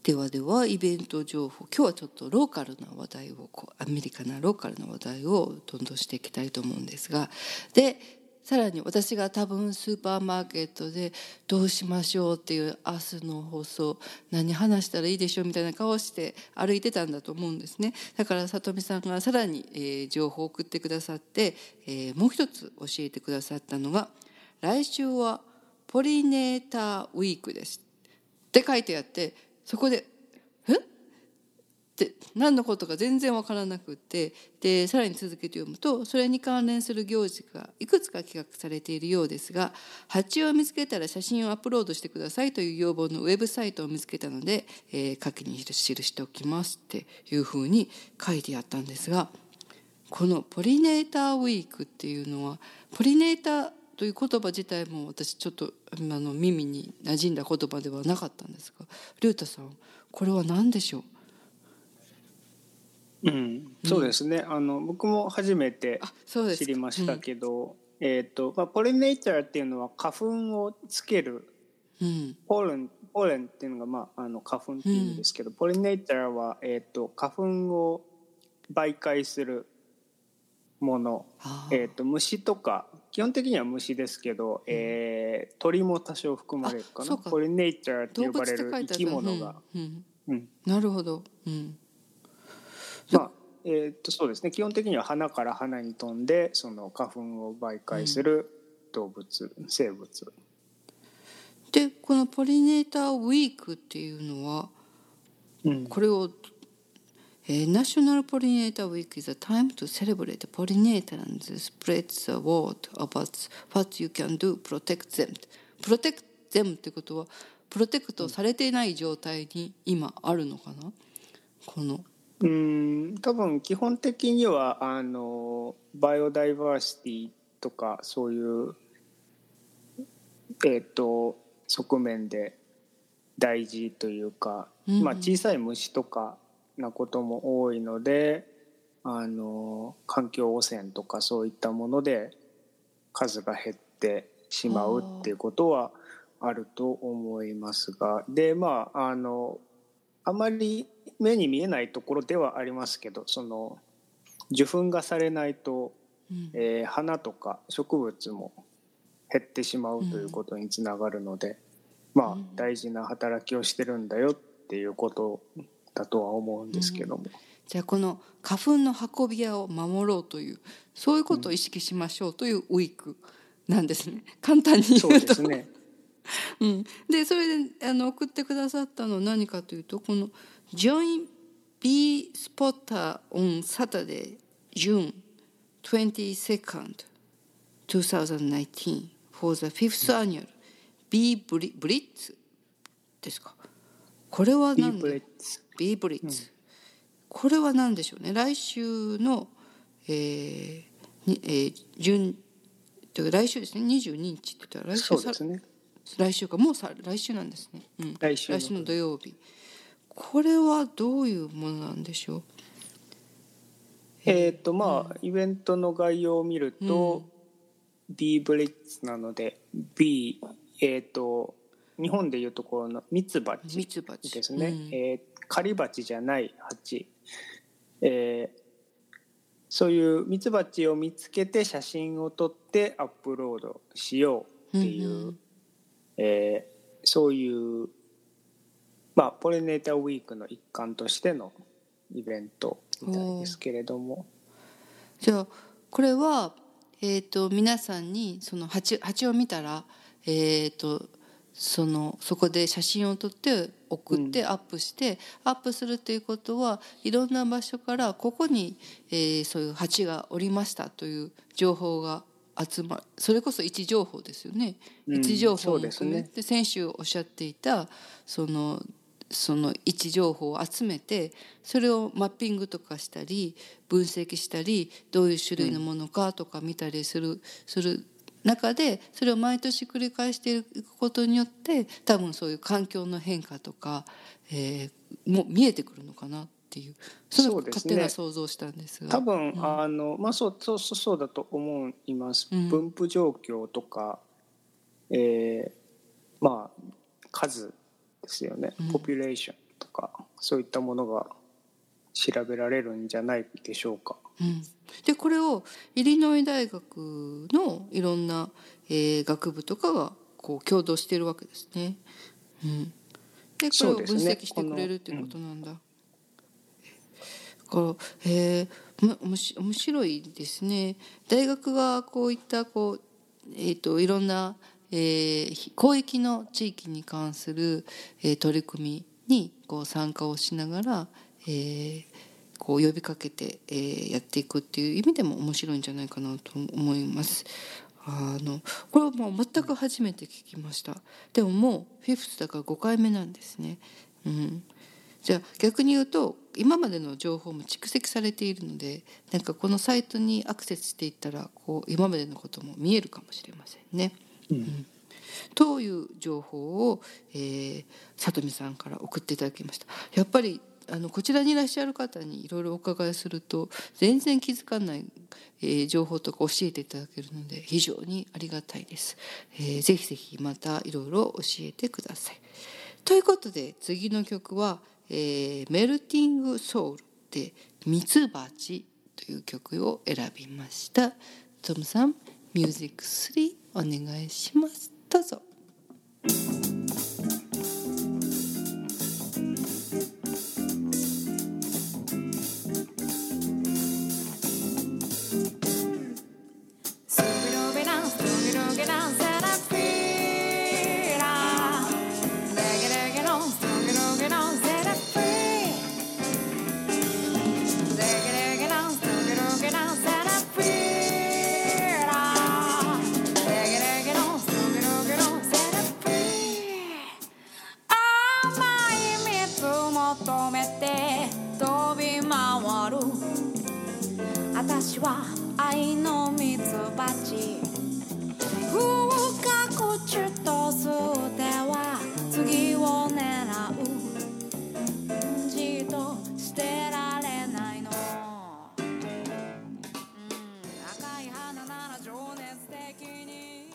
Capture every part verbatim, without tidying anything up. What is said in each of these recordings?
ではではイベント情報、今日はちょっとローカルな話題をこうアメリカなローカルな話題をどんどんしていきたいと思うんですが、でさらに私が多分スーパーマーケットでどうしましょうっていう明日の放送何話したらいいでしょうみたいな顔をして歩いてたんだと思うんですね。だから里見さんがさらに、えー、情報を送ってくださって、えー、もう一つ教えてくださったのが、来週はポリネーターウィークですって書いてあって、そこでえって何のことか全然わからなくって、でさらに続けて読むと、それに関連する行事がいくつか企画されているようですが、蜂を見つけたら写真をアップロードしてくださいという要望のウェブサイトを見つけたので、えー、書きに記しておきますっていうふうに書いてあったんですが、このポリネーターウィークっていうのは、ポリネーターという言葉自体も私ちょっとあの耳に馴染んだ言葉ではなかったんですが、龍太さんこれは何でしょう？ うん、そうですね、うん、あの僕も初めて知りましたけど、うん、えーとまあ、ポリネーターっていうのは花粉をつける、うん、ポレンポレンっていうのが、まあ、あの花粉っていう意味ですけど、うん、ポリネーターは、えーと、花粉を媒介するもの、えーと、虫とか基本的には虫ですけど、うん、えー、鳥も多少含まれるかな。ポリネーターって呼ばれる生き物が、 うんうん、なるほど、うんまあえー、とそうですね、基本的には花から花に飛んでその花粉を媒介する動物、うん、生物で、このポリネーターウィークっていうのは、うん、これをえー、National Pollinator Week is a time to celebrate pollinator and spread the word about what you can do protect them. protect them ってことはプロテクトされていない状態に今あるのかな、このうーん多分基本的にはあのバイオダイバーシティとかそういうえっと側面で大事というか、うんまあ、小さい虫とかなことも多いので、あの環境汚染とかそういったもので数が減ってしまうっていうことはあると思いますが、でまああのあまり目に見えないところではありますけど、その受粉がされないと、うんえー、花とか植物も減ってしまうということにつながるので、うん、まあ大事な働きをしてるんだよっていうことだとは思うんですけども、うん、 じゃあこの花粉の運び屋を守ろうというそういうことを意識しましょうというウィークなんですね、簡単に言うと。 そうですねうん、でそれであの送ってくださったのは何かというと、この Join Bee Spotter on Saturday June twenty-second twenty nineteen for the fifth annual Bee Blitz ですか。これは何で Bee Blitz、うん、これは何でしょうね。来週の、えーにえー、順来週ですね、にじゅうににちって言ったら来週そうですね、 来週かもうさ来週なんですね、うん、 来週の、 来週の土曜日。これはどういうものなんでしょう。 えっ、ー、とまあ、うん、イベントの概要を見ると、うん、ビーブリッツなので B えっ、ー、と日本でいうところのミツバチですね、うんえー、狩りバチじゃない蜂、えー、そういうミツバチを見つけて写真を撮ってアップロードしようっていう、うんうんえー、そういうまあポリネーターウィークの一環としてのイベントみたいですけれども、 じゃあこれは、えー、と皆さんにその 蜂, 蜂を見たら、えー、とそのそこで写真を撮って送ってアップして、うん、アップするっていうことはいろんな場所からここに、えー、そういう蜂がおりましたという情報が集まる。それこそ位置情報ですよね、うん、位置情報も含めて、ね、先週おっしゃっていたそのその位置情報を集めてそれをマッピングとかしたり分析したりどういう種類のものかとか見たりする、うん、する中でそれを毎年繰り返していくことによって多分そういう環境の変化とか、えー、も見えてくるのかなっていう、その勝手な想像したんですが、 多分、うん、あのまあそうそうそうだと思います、うん、分布状況とか、えー、まあ数ですよね、うん、ポピュレーションとかそういったものが調べられるんじゃないでしょうか。 うん、でこれをイリノイ大学のいろんな、えー、学部とかがこう共同しているわけですね。うん、でこれを分析してくれるっていうことなんだ。だから、えー、おもし面白いですね。大学がこういったこう、えー、といろんな、えー、広域の地域に関する、えー、取り組みにこう参加をしながら、えー、こう呼びかけて、えー、やっていくっていう意味でも面白いんじゃないかなと思います。あのこれはもう全く初めて聞きました。でももうフィフスだからごかいめなんですね。うん、じゃあ逆に言うと今までの情報も蓄積されているので、なんかこのサイトにアクセスしていったらこう今までのことも見えるかもしれませんね。うん、という情報を、えー、里見さんから送っていただきました。やっぱりあのこちらにいらっしゃる方にいろいろお伺いすると全然気づかない、えー、情報とか教えていただけるので非常にありがたいです。えー、ぜひぜひまたいろいろ教えてください。ということで次の曲は、えー、メルティングソウルでミツバチという曲を選びました。トムさんミュージックスリーお願いします。どうぞ。 私は愛のミツバチ不覚中と数では次を狙うじっとしてられないの、うん、赤い花なら情熱的に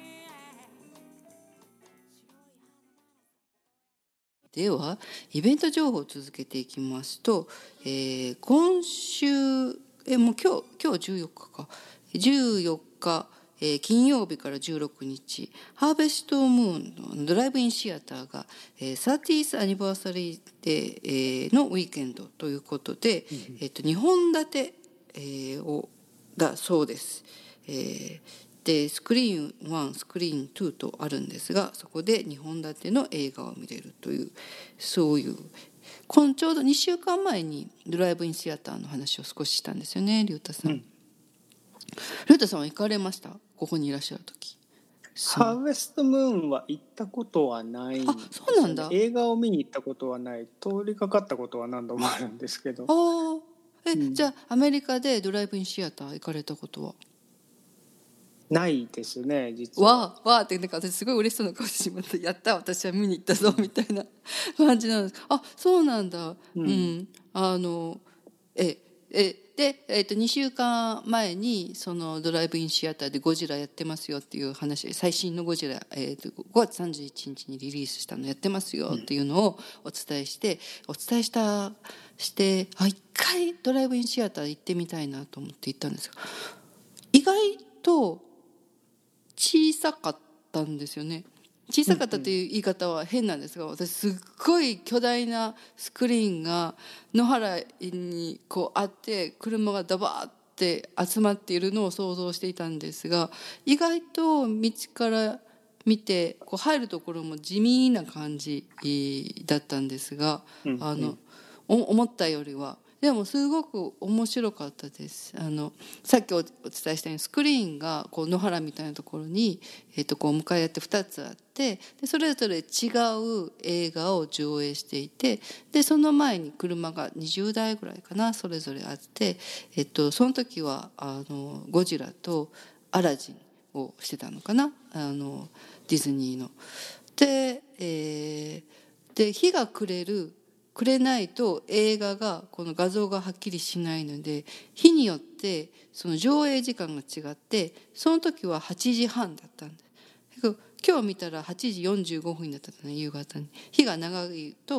ではイベント情報を続けていきますと、えー、今週えもう今日今日じゅうよっかかじゅうよっか、えー、金曜日からじゅうろくにちハーベストムーンのドライブインシアターが、えー、サーティースアニバーサリーデー、えー、のウィーケンドということで、うんえー、とにほん立て、えー、をだそうです。えーでスクリーンワンスクリーンツーとあるんですが、そこでにほん立ての映画を見れるというそういう今ちょうどにしゅうかんまえにドライブインシアターの話を少ししたんですよね、龍太さん。うん、龍太さんは行かれました？ここにいらっしゃる時。 ハーベストムーンは行ったことはない、ね、 あ、そうなんだ。 映画を見に行ったことはない。通りかかったことは何度もあるんですけど。 あえ、 うん、 じゃあアメリカでドライブインシアター行かれたことはないですね、実は。 わーわーってなんか私すごい嬉しそうな顔してしまったやった私は見に行ったぞみたいな感じなんです。あ、そうなんだ。うん、うん、あのええで、えー、とにしゅうかんまえにそのドライブインシアターでゴジラやってますよっていう話、最新のゴジラ、えー、とごがつさんじゅういちにちにリリースしたのやってますよっていうのをお伝えして、お伝えしたしてあ一回ドライブインシアター行ってみたいなと思って行ったんですが、意外と小さかったんですよね。小さかったという言い方は変なんですが、私すっごい巨大なスクリーンが野原にこうあって車がダバーって集まっているのを想像していたんですが、意外と道から見てこう入るところも地味な感じだったんですが、あの思ったよりはでもすごく面白かったです。あのさっきお伝えしたようにスクリーンがこう野原みたいなところに、えー、とこう向かい合ってふたつあって、でそれぞれ違う映画を上映していて、でその前に車がにじゅうだいぐらいかなそれぞれあって、えー、とその時はあのゴジラとアラジンをしてたのかな、あのディズニーの。で、えー、で日が暮れるくれないと映画がこの画像がはっきりしないので、日によってその上映時間が違って、その時ははちじはんだったんです。今日見たらはちじよんじゅうごふんになったね、夕方に。日が長いと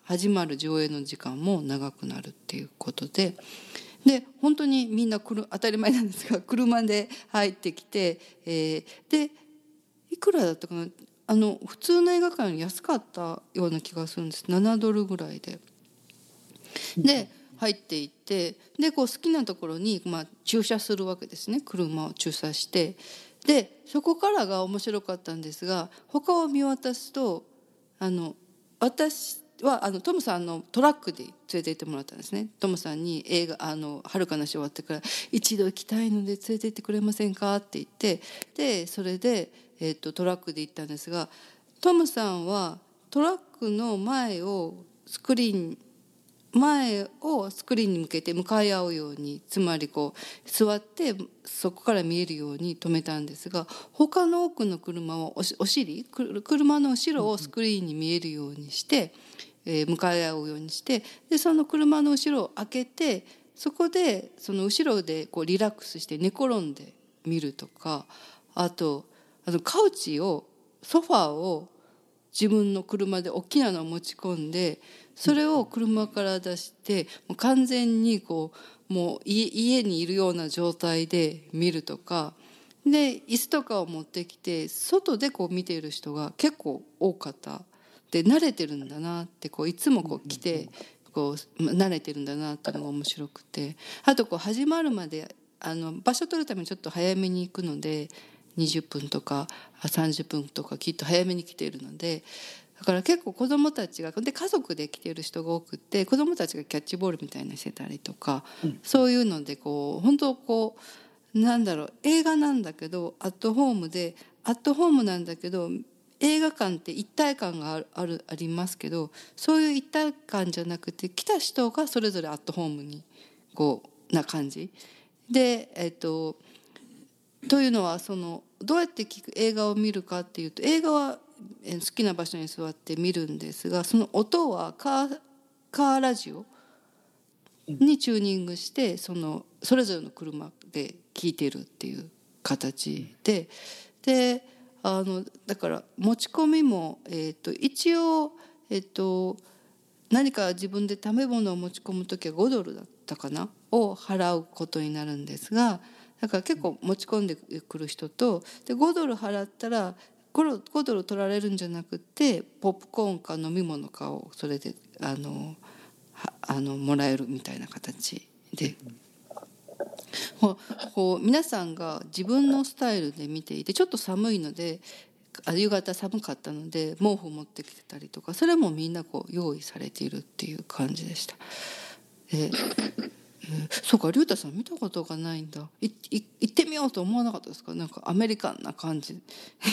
始まる上映の時間も長くなるっていうことで、で本当にみんな来る当たり前なんですが車で入ってきて、えー、でいくらだったかな、あの普通の映画館より安かったような気がするんです。ななドルぐらいで。で入っていって、でこう好きなところに、まあ、駐車するわけですね。車を駐車して、でそこからが面白かったんですが、他を見渡すとあの私はあのトムさんのトラックで連れて行ってもらったんですね。トムさんに映画あの遥かなし終わってから一度行きたいので連れて行ってくれませんかって言って、でそれで、えー、とトラックで行ったんですが、トムさんはトラックの前をスクリーン前をスクリーンに向けて向かい合うように、つまりこう座ってそこから見えるように止めたんですが、他の多くの車はおしお尻車の後ろをスクリーンに見えるようにして、えー、向かい合うようにして、でその車の後ろを開けて、そこでその後ろでこうリラックスして寝転んで見るとか、あとあのカウチをソファーを自分の車で大きなのを持ち込んで、それを車から出してもう完全にこうもう家にいるような状態で見るとかで、椅子とかを持ってきて外でこう見ている人が結構多かった。で慣れてるんだなって、こういつもこう来てこう慣れてるんだなっていうのが面白くて、あとこう始まるまであの場所取るためにちょっと早めに行くのでにじゅっぷんとかさんじゅっぷんとかきっと早めに来ているので、だから結構子どもたちがで家族で来ている人が多くて、子どもたちがキャッチボールみたいなしてたりとか、うん、そういうのでこう本当こうなんだろう、映画なんだけどアットホームでアットホームなんだけど、映画館って一体感がある、ある、ありますけど、そういう一体感じゃなくて来た人がそれぞれアットホームにこうな感じで、えっとというのはそのどうやって聞く映画を見るかっていうと、映画は好きな場所に座って見るんですが、その音はカー、カーラジオにチューニングして、そのそれぞれの車で聞いてるっていう形で、であのだから持ち込みも、えー、と一応、えー、と何か自分で食べ物を持ち込むときはごドルだったかなを払うことになるんですが、だから結構持ち込んでくる人と、でごドル払ったらごドル取られるんじゃなくてポップコーンか飲み物かをそれであのあのもらえるみたいな形で、こうこう皆さんが自分のスタイルで見ていて、ちょっと寒いので夕方寒かったので毛布持ってきてたりとか、それもみんなこう用意されているっていう感じでした。でえー、そうか、龍太さん見たことがないんだ。いい行ってみようと思わなかったですか？なんかアメリカンな感じ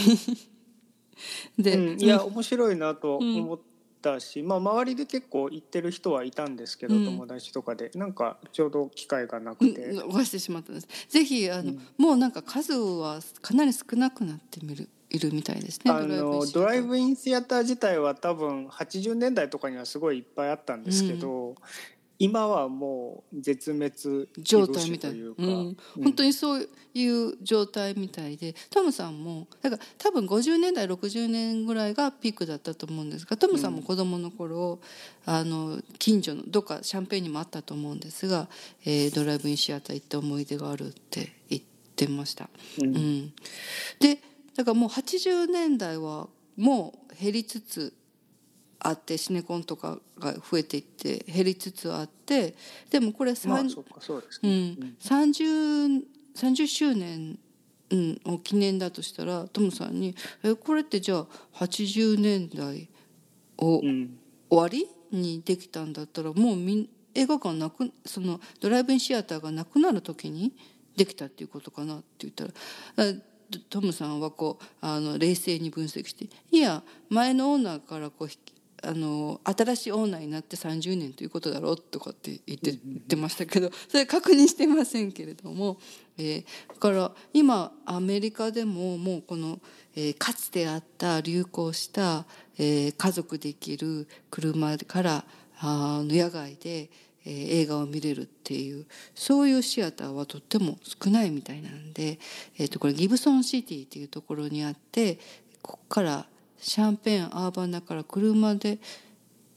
で、 うん、いや面白いなと思ったし、うん、まあ周りで結構行ってる人はいたんですけど、うん、友達とかでなんかちょうど機会がなくて、 うん、逃してしまったんです。ぜひあの、うん、もうなんか数はかなり少なくなってみるいるみたいですね。 あのドライブインシアター自体は多分はちじゅうねんだいとかにはすごいいっぱいあったんですけど、うん、今はもう絶滅状態みたいというか、うん、本当にそういう状態みたいで、トムさんもだから多分ごじゅうねんだいろくじゅうねんぐらいがピークだったと思うんですが、トムさんも子供の頃、うん、あの近所のどっかシャンペーンにもあったと思うんですが、えー、ドライブインシアター行った思い出があるって言ってました、うんうん、でだからもうはちじゅうねんだいはもう減りつつあって、シネコンとかが増えていって減りつつあって、でもこれさんじゅうしゅうねん、うん、を記念だとしたらトムさんにえこれってじゃあはちじゅうねんだいを終わりにできたんだったら、もうみ映画館なくそのドライブインシアターがなくなる時にできたっていうことかなって言ったら、トムさんはこうあの冷静に分析して、いや前のオーナーからこうあの新しいオーナーになってさんじゅうねんということだろうとかって言って、言ってましたけど、それ確認してませんけれども、えー、だから今アメリカでももうこの、えー、かつてあった流行した、えー、家族できる車からあの野外でえー、映画を見れるっていうそういうシアターはとっても少ないみたいなんで、えー、とこれギブソンシティっていうところにあって、ここからシャンペーンアーバンだから車で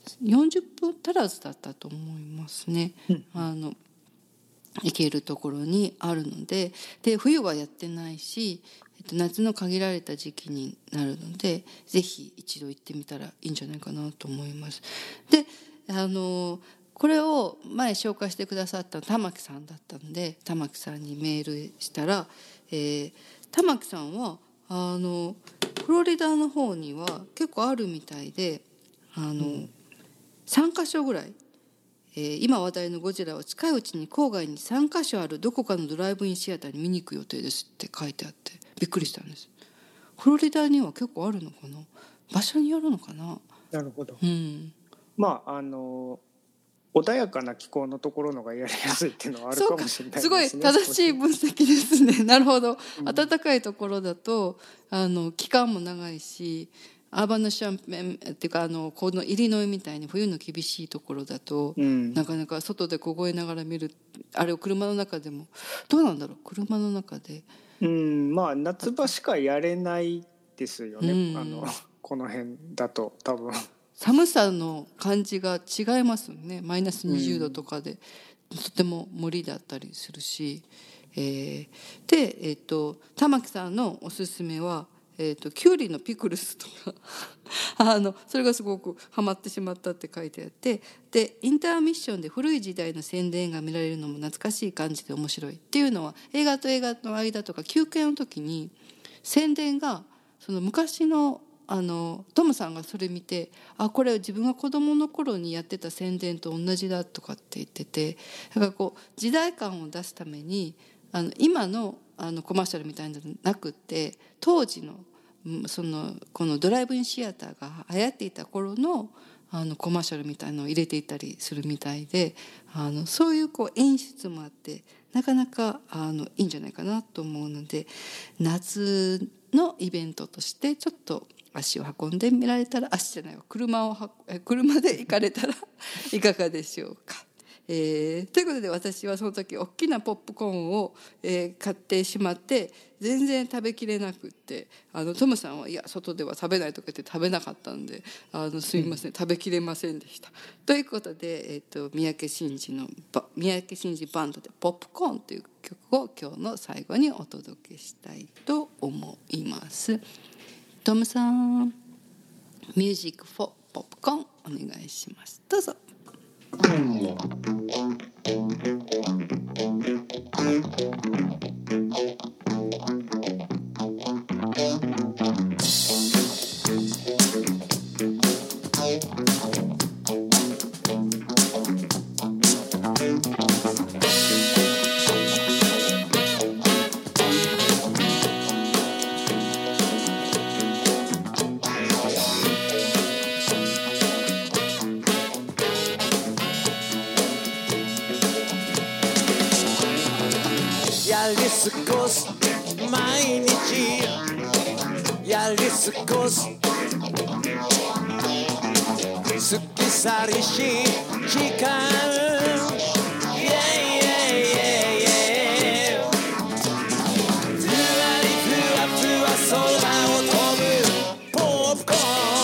よんじゅっぷん足らずだったと思いますね、 うん、 あの行けるところにあるので、で冬はやってないし、えっと、夏の限られた時期になるのでぜひ一度行ってみたらいいんじゃないかなと思います。であのこれを前紹介してくださった玉木さんだったので、玉木さんにメールしたら、えー、玉木さんはあのフロリダの方には結構あるみたいで、あの、うん、さんかしょぐらい、えー、今話題のゴジラは近いうちに郊外にさんかしょあるどこかのドライブインシアターに見に行く予定ですって書いてあってびっくりしたんです。フロリダには結構あるのかな、場所によるのかな。 なるほど、 うん、 まああの穏やかな気候のところのがやりやすいっていうのはあるかもしれないですね。 すごい正しい分析ですね。なるほど、うん、暖かいところだとあの期間も長いし、アーバンのシャンペンっていうかあのこのイリノイみたいに冬の厳しいところだと、うん、なかなか外で凍えながら見る、あれを車の中でもどうなんだろう、車の中で、 うん、まあ夏場しかやれないですよね、うん、あのこの辺だと多分寒さの感じが違いますよね。マイナスにじゅうどとかで、うん、とても森だったりするし、えー、で、えーと、玉木さんのおすすめは、えーと、キュウリのピクルスとかあのそれがすごくハマってしまったって書いてあって、でインターミッションで古い時代の宣伝が見られるのも懐かしい感じで面白いっていうのは、映画と映画の間とか休憩の時に宣伝がその昔のあのトムさんがそれ見て、あこれ自分が子供の頃にやってた宣伝と同じだとかって言ってて、だからこう時代感を出すためにあの今のあのコマーシャルみたいなのじゃなくって当時のそのこのドライブインシアターが流行っていた頃のあのコマーシャルみたいなのを入れていたりするみたいで、あのそういうこう演出もあってなかなかあのいいんじゃないかなと思うので、夏のイベントとしてちょっと足を運んでみられたら、足じゃないわ車をは車で行かれたらいかがでしょうか。えー、ということで私はその時大きなポップコーンを、えー、買ってしまって全然食べきれなくって、あのトムさんはいや外では食べないとか言って食べなかったんで、あのすみません、うん、食べきれませんでした。ということで、えー、と三宅伸司の三宅伸司バンドで「ポップコーン」という曲を今日の最後にお届けしたいと思います。トムさん、ミュージックフォーポップコーンお願いします。どうぞ。 やり過ごす毎日やり過ごす過ぎ去りしい時間 Yeah, yeah, yeah, yeah ふわりふわふわ空を飛ぶポップコー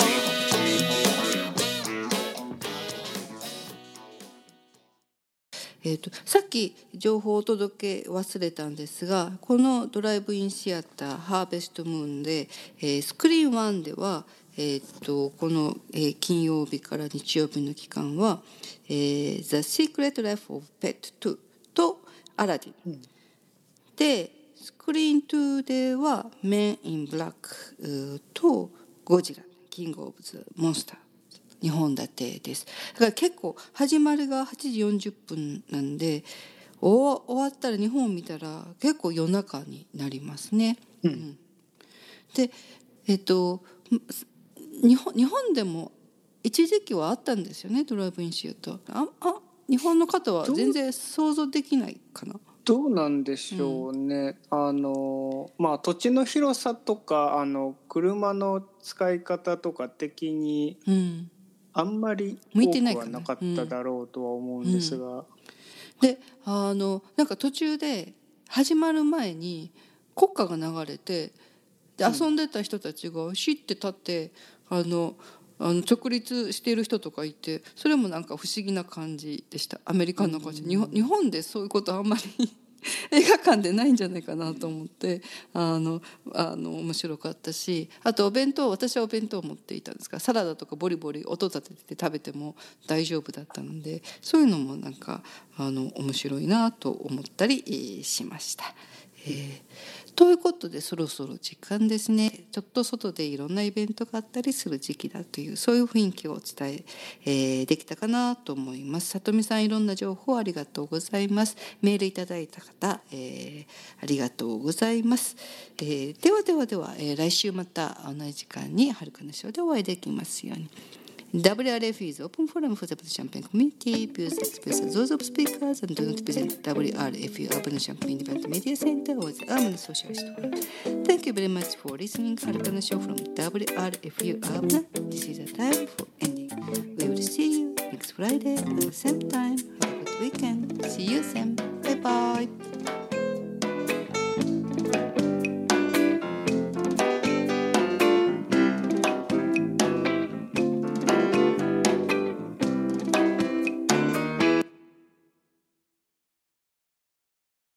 ン。 えー、とさっき情報をお届け忘れたんですが、このドライブインシアターハーベストムーンで、えー、スクリーンワンでは、えー、とこの、えー、金曜日から日曜日の期間は、えー、The Secret Life of Pet ツーとアラディン、うん、でスクリーンツーでは Men in Black とゴジラキングオブザモンスターにほん立てです。だから結構始まりがはちじよんじゅっぷんなんで終わったらにほん見たら結構夜中になりますね。うんうん、でえっと日本日本でも一時期はあったんですよね、ドライブインシアター。ああ日本の方は全然想像できないかな。 どうなんでしょうね、うん、あのまあ土地の広さとかあの車の使い方とか的に、うんあんまり多くはなかっただろうとは思うんですが、うんうん、 であのなんか途中で始まる前に国歌が流れてで遊んでた人たちがシッて立ってあのあの直立している人とかいて、それもなんか不思議な感じでした。アメリカの感じ、日本、日本でそういうことあんまり映画館でないんじゃないかなと思って、あのあの面白かったし、あとお弁当、私はお弁当を持っていたんですが、サラダとかボリボリ音立てて食べても大丈夫だったので、そういうのもなんかあの面白いなと思ったり、えー、しました。えー、ということでそろそろ時間ですね。ちょっと外でいろんなイベントがあったりする時期だという、そういう雰囲気をお伝ええー、できたかなと思います。さとみさん、いろんな情報ありがとうございます。メールいただいた方、えー、ありがとうございます。えー、ではではでは、えー、来週また同じ時間にはるかのショーでお会いできますように。ダブリューアールエフ is open forum for the Champagne community. Views expressed those of speakers and do not present W R F U Urban Champagne Event Media Center or the Urban Socialist Forum. Thank you very much for listening. はるかのショー from W R F U Urban. This is the time for ending. We will see you next Friday at the same time. Have a good weekend. See you then. Bye bye.